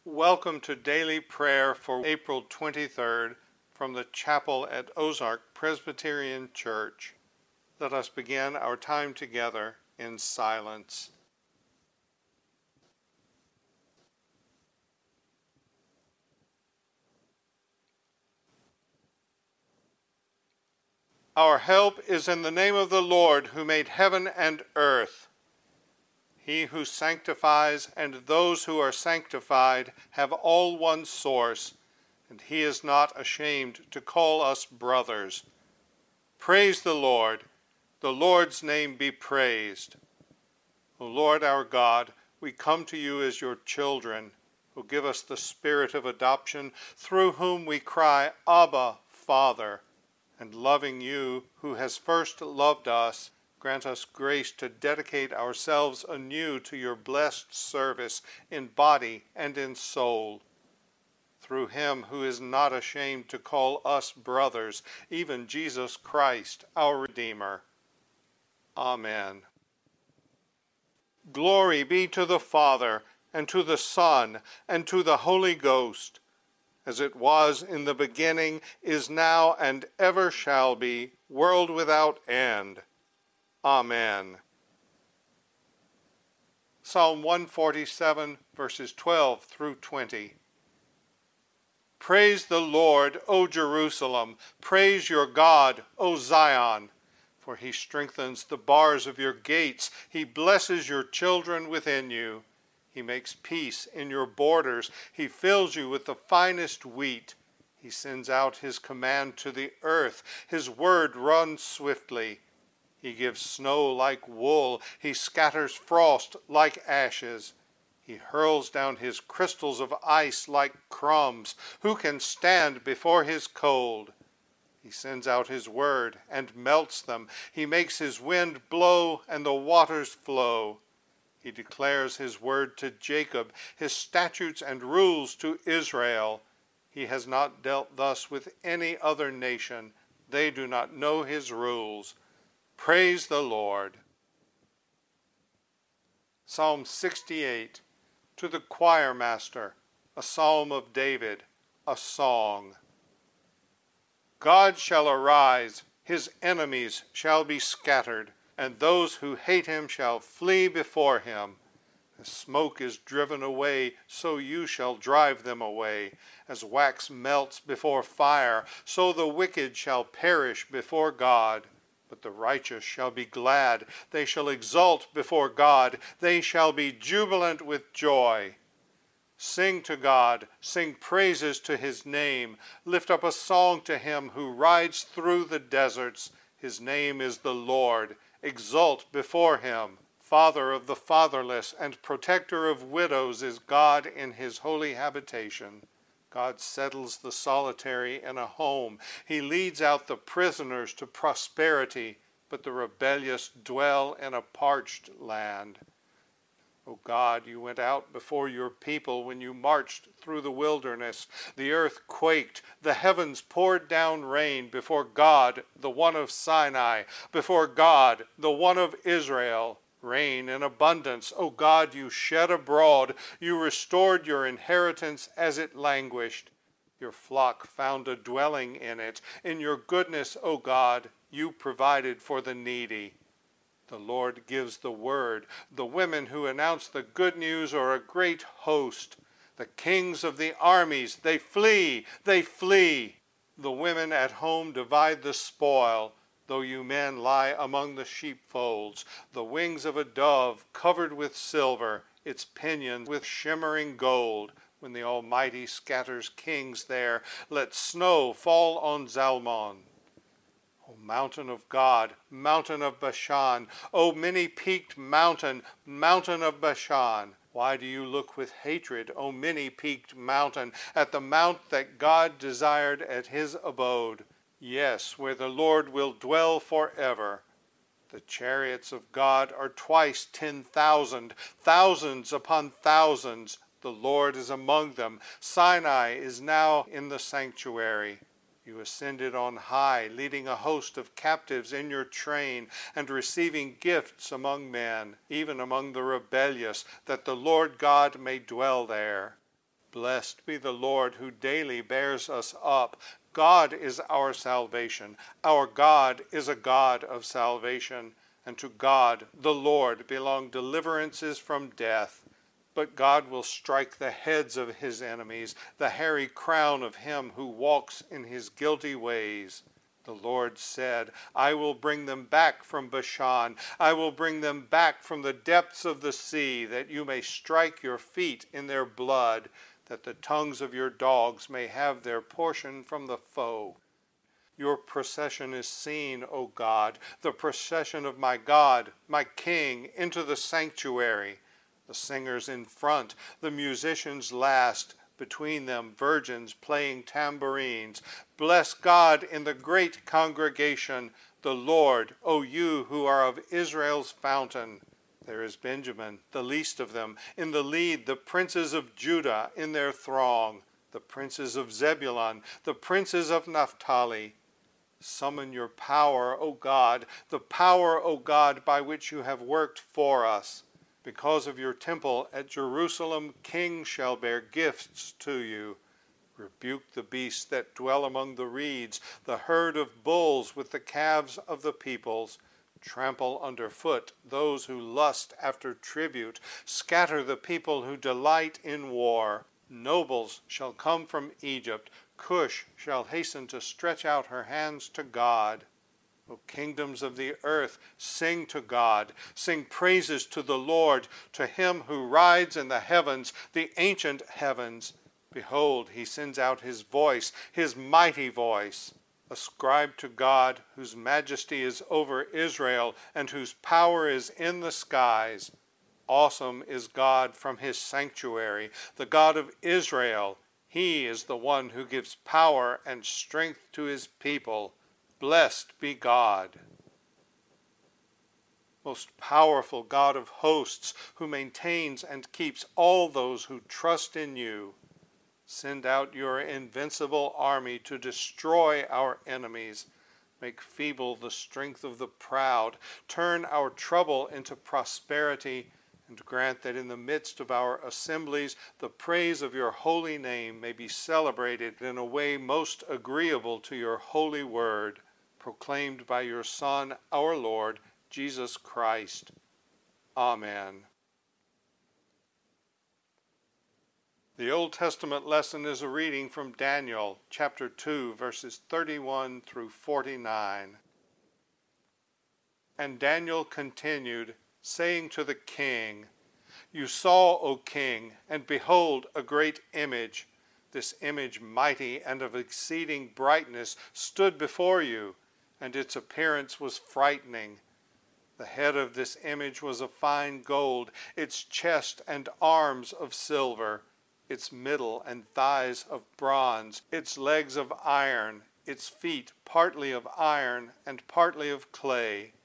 Welcome to daily prayer for April 23rd from the chapel at Ozark Presbyterian Church. Let us begin our time together in silence. Our help is in the name of the Lord who made heaven and earth. He who sanctifies and those who are sanctified have all one source, and he is not ashamed to call us brothers. Praise the Lord's name be praised. O Lord our God, we come to you as your children, who give us the spirit of adoption, through whom we cry, Abba, Father. And loving you, who has first loved us, grant us grace to dedicate ourselves anew to your blessed service in body and in soul. Through him who is not ashamed to call us brothers, even Jesus Christ, our Redeemer. Amen. Glory be to the Father, and to the Son, and to the Holy Ghost, as it was in the beginning, is now, and ever shall be, world without end. Amen. Psalm 147, verses 12 through 20. Praise the Lord, O Jerusalem. Praise your God, O Zion. For he strengthens the bars of your gates. He blesses your children within you. He makes peace in your borders. He fills you with the finest wheat. He sends out his command to the earth. His word runs swiftly. He gives snow like wool. He scatters frost like ashes. He hurls down his crystals of ice like crumbs. Who can stand before his cold? He sends out his word and melts them. He makes his wind blow and the waters flow. He declares his word to Jacob, his statutes and rules to Israel. He has not dealt thus with any other nation. They do not know his rules. Praise the Lord. Psalm 68, to the choir master, a psalm of David, a song. God shall arise, his enemies shall be scattered, and those who hate him shall flee before him. As smoke is driven away, so you shall drive them away. As wax melts before fire, so the wicked shall perish before God. But the righteous shall be glad. They shall exult before God. They shall be jubilant with joy. Sing to God, sing praises to his name. Lift up a song to him who rides through the deserts. His name is the Lord. Exult before him. Father of the fatherless and protector of widows is God in his holy habitation. God settles the solitary in a home. He leads out the prisoners to prosperity, but the rebellious dwell in a parched land. O God, you went out before your people when you marched through the wilderness. The earth quaked, the heavens poured down rain before God, the one of Sinai, before God, the one of Israel. Rain in abundance, O God, you shed abroad. You restored your inheritance as it languished. Your flock found a dwelling in it. In your goodness, O God, you provided for the needy. The Lord gives the word. The women who announce the good news are a great host. The kings of the armies, they flee, they flee. The women at home divide the spoil. Though you men lie among the sheepfolds, the wings of a dove covered with silver, its pinions with shimmering gold. When the Almighty scatters kings there, let snow fall on Zalmon. O mountain of God, mountain of Bashan, O many-peaked mountain, mountain of Bashan, why do you look with hatred, O many-peaked mountain, at the mount that God desired at his abode? Yes, where the Lord will dwell forever. The chariots of God are twice 10,000, thousands upon thousands. The Lord is among them. Sinai is now in the sanctuary. You ascended on high, leading a host of captives in your train, and receiving gifts among men, even among the rebellious, that the Lord God may dwell there. Blessed be the Lord who daily bears us up. God is our salvation. Our God is a God of salvation. And to God, the Lord, belong deliverances from death. But God will strike the heads of his enemies, the hairy crown of him who walks in his guilty ways. The Lord said, I will bring them back from Bashan. I will bring them back from the depths of the sea, that you may strike your feet in their blood, that the tongues of your dogs may have their portion from the foe. Your procession is seen, O God, the procession of my God, my King, into the sanctuary. The singers in front, the musicians last, between them virgins playing tambourines. Bless God in the great congregation, the Lord, O you who are of Israel's fountain. There is Benjamin, the least of them, in the lead, the princes of Judah in their throng, the princes of Zebulun, the princes of Naphtali. Summon your power, O God, the power, O God, by which you have worked for us. Because of your temple at Jerusalem, kings shall bear gifts to you. Rebuke the beasts that dwell among the reeds, the herd of bulls with the calves of the peoples. Trample underfoot those who lust after tribute. Scatter the people who delight in war. Nobles shall come from Egypt. Cush shall hasten to stretch out her hands to God. O kingdoms of the earth, sing to God. Sing praises to the Lord, to him who rides in the heavens, the ancient heavens. Behold, he sends out his voice, his mighty voice. Ascribe to God, whose majesty is over Israel, and whose power is in the skies. Awesome is God from his sanctuary, the God of Israel. He is the one who gives power and strength to his people. Blessed be God. Most powerful God of hosts, who maintains and keeps all those who trust in you, send out your invincible army to destroy our enemies. Make feeble the strength of the proud. Turn our trouble into prosperity, and grant that in the midst of our assemblies the praise of your holy name may be celebrated in a way most agreeable to your holy word, proclaimed by your Son, our Lord, Jesus Christ. Amen. The Old Testament lesson is a reading from Daniel, chapter 2, verses 31 through 49. And Daniel continued, saying to the king, You saw, O king, and behold, a great image. This image, mighty and of exceeding brightness, stood before you, and its appearance was frightening. The head of this image was of fine gold, its chest and arms of silver, its middle and thighs of bronze, its legs of iron, its feet partly of iron and partly of clay.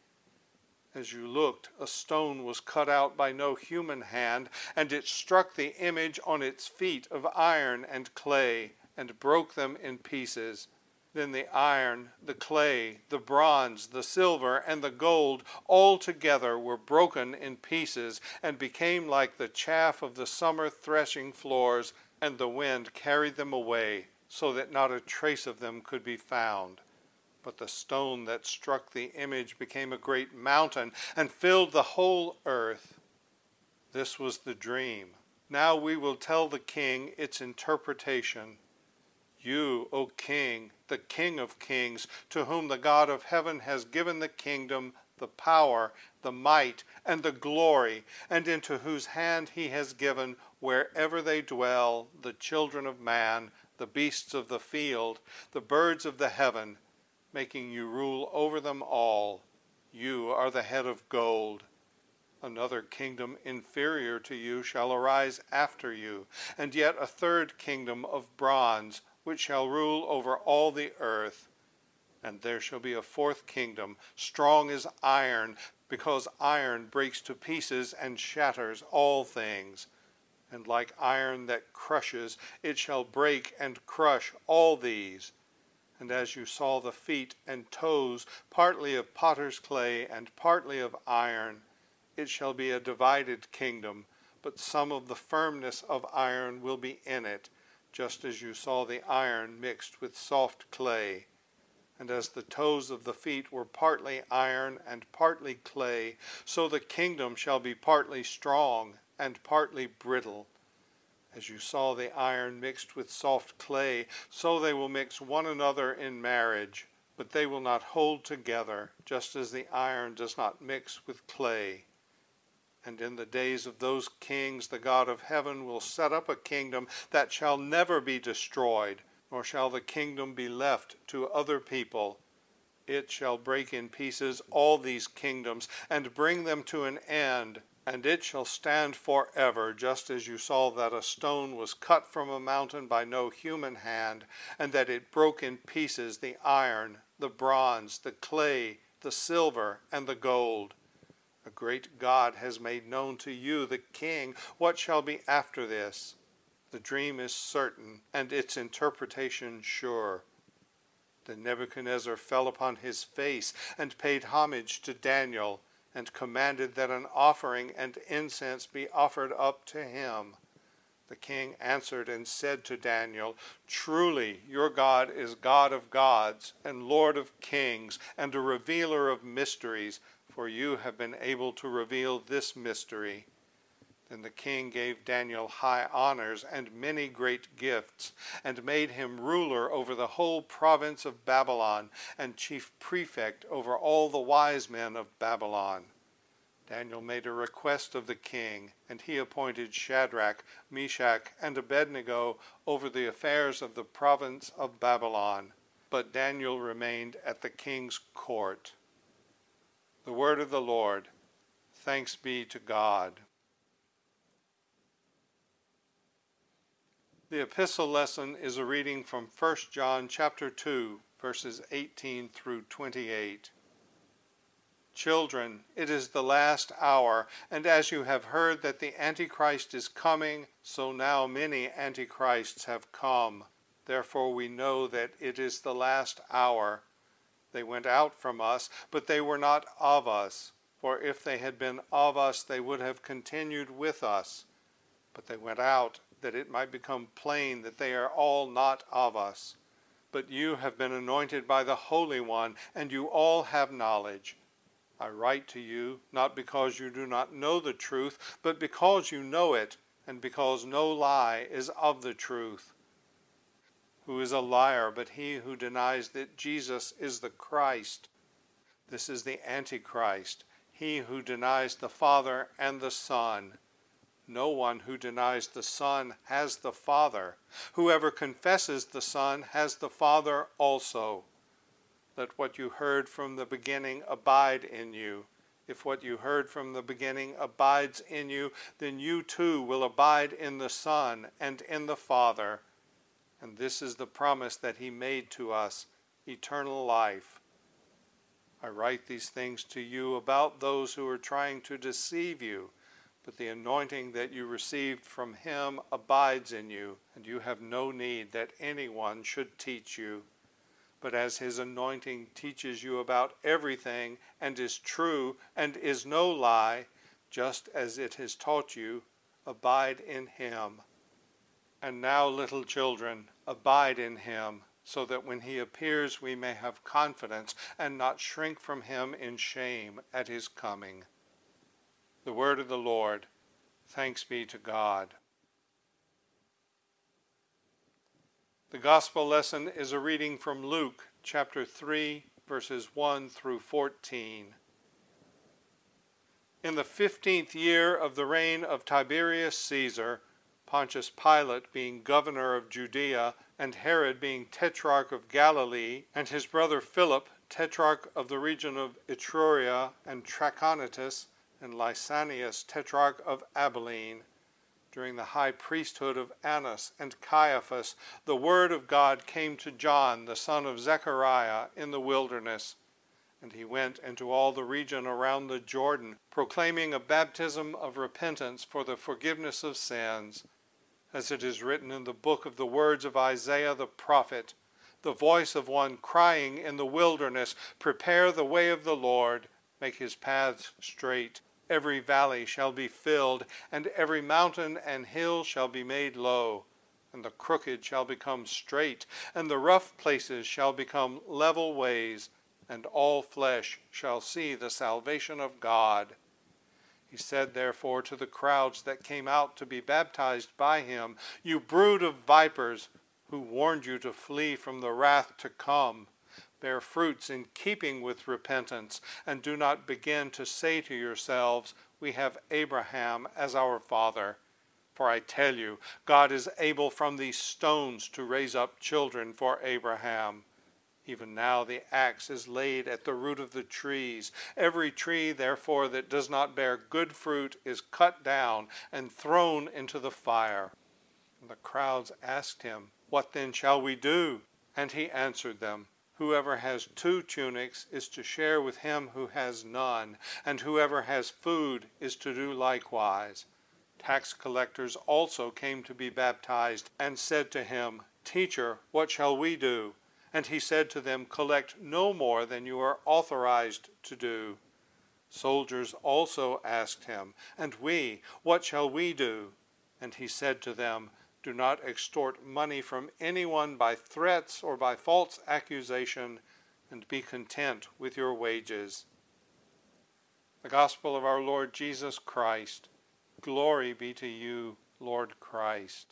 As you looked, a stone was cut out by no human hand, and it struck the image on its feet of iron and clay, and broke them in pieces. Then the iron, the clay, the bronze, the silver, and the gold all together were broken in pieces, and became like the chaff of the summer threshing floors, and the wind carried them away, so that not a trace of them could be found. But the stone that struck the image became a great mountain, and filled the whole earth. This was the dream. Now we will tell the king its interpretation. You, O king, the King of kings, to whom the God of heaven has given the kingdom, the power, the might, and the glory, and into whose hand he has given, wherever they dwell, the children of man, the beasts of the field, the birds of the heaven, making you rule over them all. You are the head of gold. Another kingdom inferior to you shall arise after you, and yet a third kingdom of bronze, which shall rule over all the earth. And there shall be a fourth kingdom, strong as iron, because iron breaks to pieces and shatters all things. And like iron that crushes, it shall break and crush all these. And as you saw the feet and toes, partly of potter's clay and partly of iron, it shall be a divided kingdom, but some of the firmness of iron will be in it, just as you saw the iron mixed with soft clay. And as the toes of the feet were partly iron and partly clay, so the kingdom shall be partly strong and partly brittle. As you saw the iron mixed with soft clay, so they will mix one another in marriage, but they will not hold together, just as the iron does not mix with clay. And in the days of those kings the God of heaven will set up a kingdom that shall never be destroyed, nor shall the kingdom be left to other people. It shall break in pieces all these kingdoms and bring them to an end, and it shall stand forever, just as you saw that a stone was cut from a mountain by no human hand, and that it broke in pieces the iron, the bronze, the clay, the silver, and the gold. A great God has made known to you, the king, what shall be after this. The dream is certain, and its interpretation sure. Then Nebuchadnezzar fell upon his face and paid homage to Daniel, and commanded that an offering and incense be offered up to him. The king answered and said to Daniel, "Truly your God is God of gods, and Lord of kings, and a revealer of mysteries, for you have been able to reveal this mystery." Then the king gave Daniel high honors and many great gifts, and made him ruler over the whole province of Babylon, and chief prefect over all the wise men of Babylon. Daniel made a request of the king, and he appointed Shadrach, Meshach, and Abednego over the affairs of the province of Babylon. But Daniel remained at the king's court. The word of the Lord. Thanks be to God. The epistle lesson is a reading from 1 John chapter 2, verses 18 through 28. Children, it is the last hour, and as you have heard that the Antichrist is coming, so now many Antichrists have come. Therefore we know that it is the last hour. They went out from us, but they were not of us. For if they had been of us, they would have continued with us. But they went out, that it might become plain that they are all not of us. But you have been anointed by the Holy One, and you all have knowledge. I write to you, not because you do not know the truth, but because you know it, and because no lie is of the truth. Who is a liar but he who denies that Jesus is the Christ? This is the Antichrist, he who denies the Father and the Son. No one who denies the Son has the Father. Whoever confesses the Son has the Father also. Let what you heard from the beginning abide in you. If what you heard from the beginning abides in you, then you too will abide in the Son and in the Father. And this is the promise that he made to us, eternal life. I write these things to you about those who are trying to deceive you. But the anointing that you received from him abides in you, and you have no need that anyone should teach you. But as his anointing teaches you about everything, and is true, and is no lie, just as it has taught you, abide in him. And now, little children, abide in him, so that when he appears we may have confidence, and not shrink from him in shame at his coming. The word of the Lord. Thanks be to God. The gospel lesson is a reading from Luke chapter 3, verses 1 through 14. In the 15th year of the reign of Tiberius Caesar, Pontius Pilate being governor of Judea, and Herod being tetrarch of Galilee, and his brother Philip, tetrarch of the region of Etruria and Trachonitis, and Lysanias, tetrarch of Abilene, during the high priesthood of Annas and Caiaphas, the word of God came to John, the son of Zechariah, in the wilderness. And he went into all the region around the Jordan, proclaiming a baptism of repentance for the forgiveness of sins, as it is written in the book of the words of Isaiah the prophet, the voice of one crying in the wilderness, "Prepare the way of the Lord, make his paths straight." Every valley shall be filled, and every mountain and hill shall be made low, and the crooked shall become straight, and the rough places shall become level ways, and all flesh shall see the salvation of God. He said therefore to the crowds that came out to be baptized by him, You brood of vipers, who warned you to flee from the wrath to come, bear fruits in keeping with repentance, and do not begin to say to yourselves, We have Abraham as our father. For I tell you, God is able from these stones to raise up children for Abraham. Even now the axe is laid at the root of the trees. Every tree, therefore, that does not bear good fruit is cut down and thrown into the fire. And the crowds asked him, What then shall we do? And he answered them, Whoever has 2 tunics is to share with him who has none, and whoever has food is to do likewise. Tax collectors also came to be baptized, and said to him, Teacher, what shall we do? And he said to them, Collect no more than you are authorized to do. Soldiers also asked him, And we, what shall we do? And he said to them, Do not extort money from anyone by threats or by false accusation, and be content with your wages. The Gospel of our Lord Jesus Christ. Glory be to you, Lord Christ.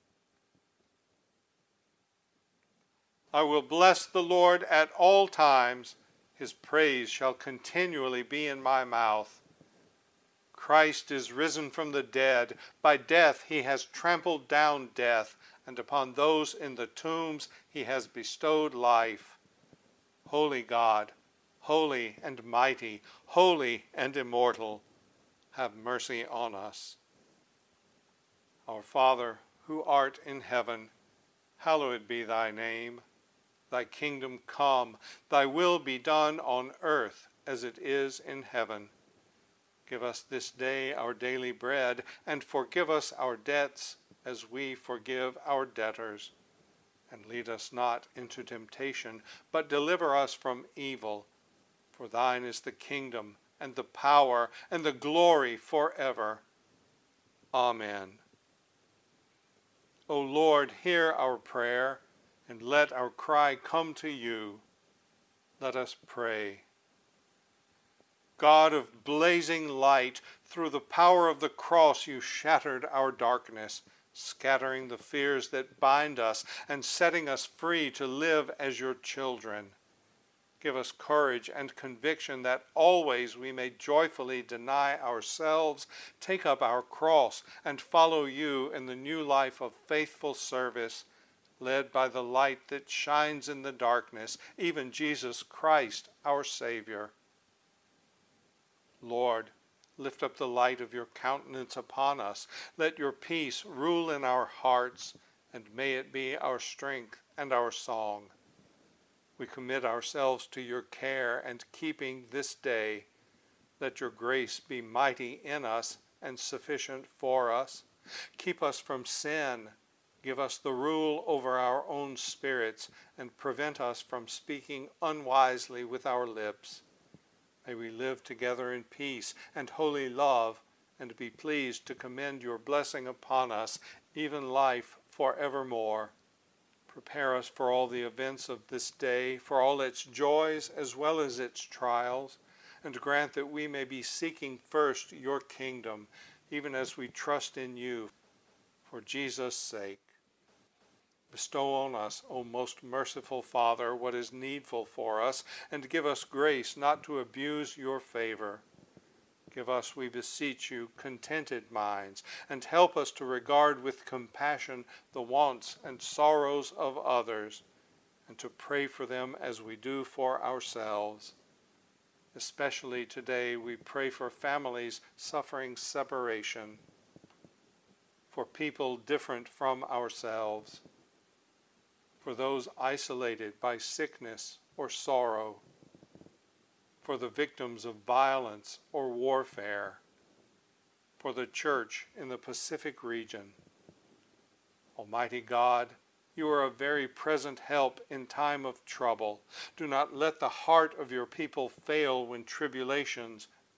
I will bless the Lord at all times. His praise shall continually be in my mouth. Christ is risen from the dead. By death he has trampled down death, and upon those in the tombs he has bestowed life. Holy God, holy and mighty, holy and immortal, have mercy on us. Our Father, who art in heaven, hallowed be thy name. Thy kingdom come, thy will be done on earth as it is in heaven. Give us this day our daily bread, and forgive us our debts as we forgive our debtors. And lead us not into temptation, but deliver us from evil. For thine is the kingdom, and the power, and the glory forever. Amen. O Lord, hear our prayer, and let our cry come to you. Let us pray. God of blazing light, through the power of the cross you shattered our darkness, scattering the fears that bind us and setting us free to live as your children. Give us courage and conviction that always we may joyfully deny ourselves, take up our cross, and follow you in the new life of faithful service, led by the light that shines in the darkness, even Jesus Christ, our Savior. Lord, lift up the light of your countenance upon us. Let your peace rule in our hearts, and may it be our strength and our song. We commit ourselves to your care and keeping this day. Let your grace be mighty in us and sufficient for us. Keep us from sin. Give us the rule over our own spirits, and prevent us from speaking unwisely with our lips. May we live together in peace and holy love, and be pleased to commend your blessing upon us, even life forevermore. Prepare us for all the events of this day, for all its joys as well as its trials, and grant that we may be seeking first your kingdom, even as we trust in you, for Jesus' sake. Bestow on us, O most merciful Father, what is needful for us, and give us grace not to abuse your favor. Give us, we beseech you, contented minds, and help us to regard with compassion the wants and sorrows of others, and to pray for them as we do for ourselves. Especially today we pray for families suffering separation, for people different from ourselves, for those isolated by sickness or sorrow, for the victims of violence or warfare, for the church in the Pacific region. Almighty God, you are a very present help in time of trouble. Do not let the heart of your people fail when tribulations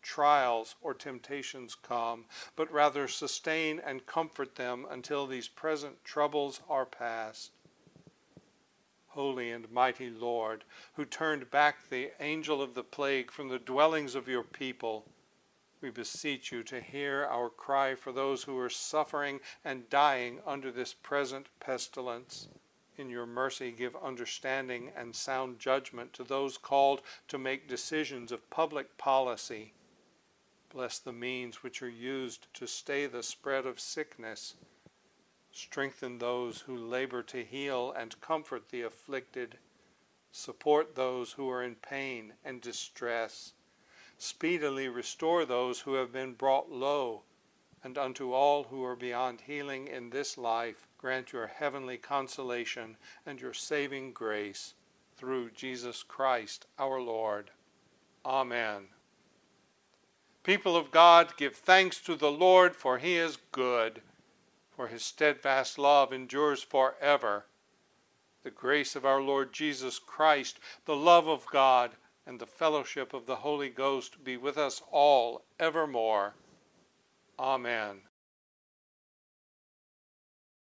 trials or temptations come, but rather sustain and comfort them until these present troubles are past. Holy and mighty Lord, who turned back the angel of the plague from the dwellings of your people, we beseech you to hear our cry for those who are suffering and dying under this present pestilence. In your mercy, give understanding and sound judgment to those called to make decisions of public policy. Bless the means which are used to stay the spread of sickness. Strengthen those who labor to heal and comfort the afflicted. Support those who are in pain and distress. Speedily restore those who have been brought low, and unto all who are beyond healing in this life, grant your heavenly consolation and your saving grace, through Jesus Christ our Lord. Amen. People of God, give thanks to the Lord, for he is good, for his steadfast love endures forever. The grace of our Lord Jesus Christ, the love of God, and the fellowship of the Holy Ghost be with us all evermore. Amen.